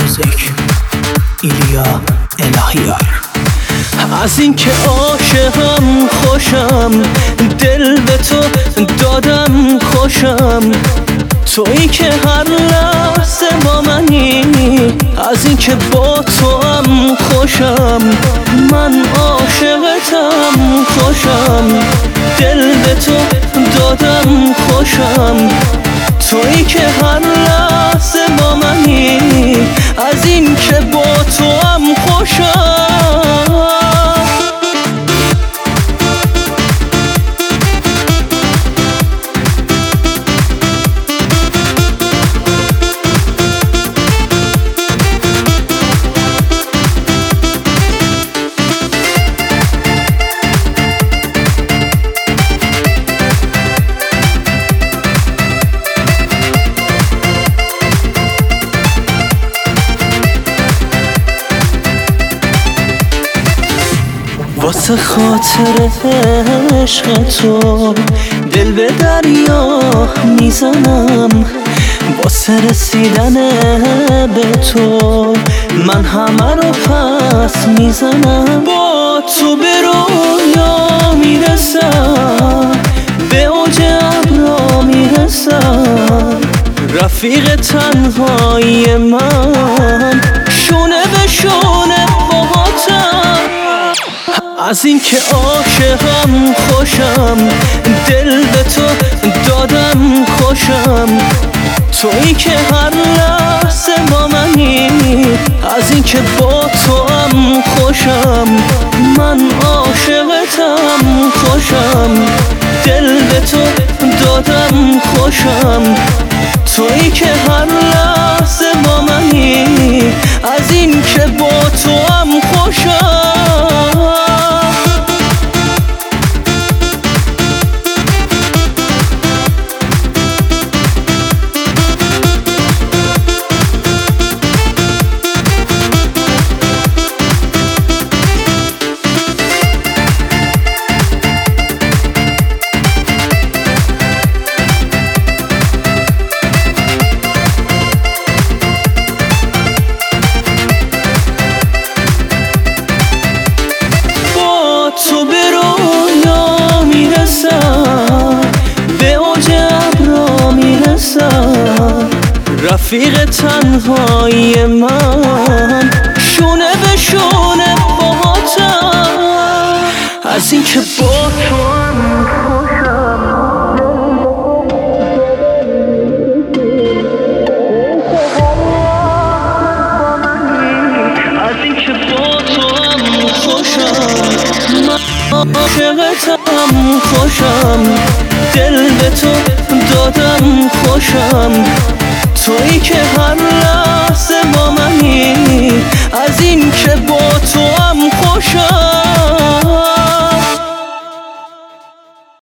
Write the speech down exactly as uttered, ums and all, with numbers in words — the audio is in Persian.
موزیک ایلیا الهیار. از این که عاشقم خوشم، دل به تو دادم خوشم، تویی که هر لحظه با منی. از این که با تو هم خوشم، من عاشقتم خوشم، دل به تو دادم خوشم، تویی که هر لحظه با منی. از این که با تو هم خوشم. واسه خاطر عشق تو دل به دریا میزنم، واسه رسیدن به تو من همه رو پس میزنم. با تو به رویا میرسم، به اوج ابرا میرسم، رفیق تنهایی من شونه به شونه باهاتم. از این که عاشقم خوشم، دل به تو دادم خوشم، تویی که هر لحظه با منی. از این که با تو هم خوشم، من عاشقتم خوشم، دل به تو دادم خوشم، تویی که هر لحظه با منی. از این که با تو هم خوشم. تو به رویا میرسم، به اوج ابرا میرسم، رفیق تنهایی من شونه به شونه باهاتم. از این که با تو هم عاشقتم خوشم، دل به تو دادم خوشم، تویی که هر لحظه با منی.